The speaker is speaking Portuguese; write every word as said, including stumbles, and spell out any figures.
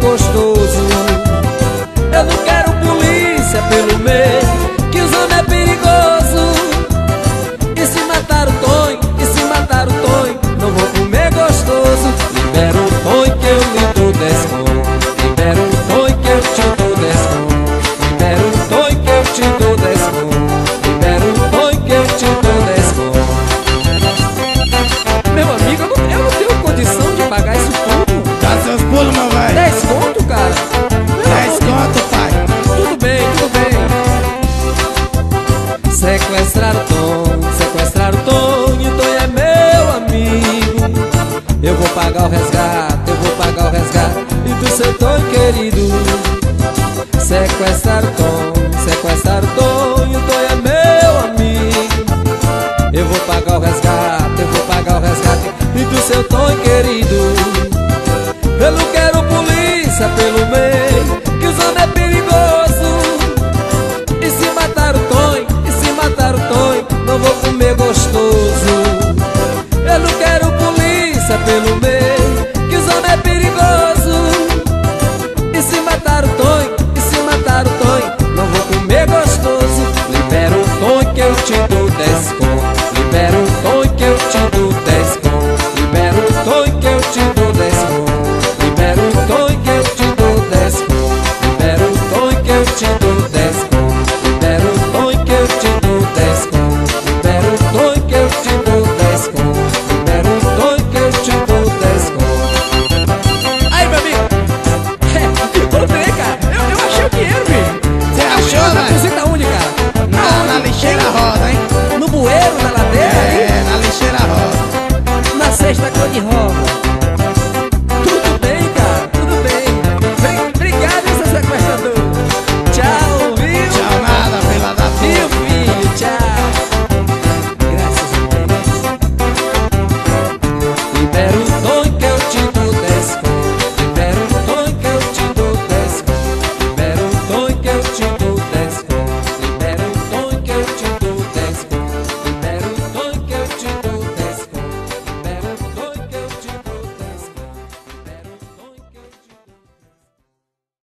gostoso. Eu não quero polícia pelo meio, que os homens é perigoso. E se matar o Tonho, e se matar o Tonho, não vou comer gostoso. Libera o Tonho que eu lhe dou dez conto. Libera o Tonho que eu te dou dez conto. Libera o Tonho que eu te dou dez conto. Libera o Tonho que eu te dou dez conto. Meu amigo, eu não, eu não tenho condição de pagar isso tudo. Dá seus pulos, meu velho. dez conto, cara? dez conto, pai. Tudo bem, tudo bem. Sequestrar o Tonho, sequestrar o Tonho, Tonho é meu amigo. Eu vou pagar o resgate, eu vou pagar o resgate e do seu Tonho querido. Sequestrar o Tonho, sequestrar o Tonho, Tonho é meu amigo. Eu vou pagar o resgate, eu vou pagar o resgate e do seu Tonho querido. Eu não quero polícia pelo meu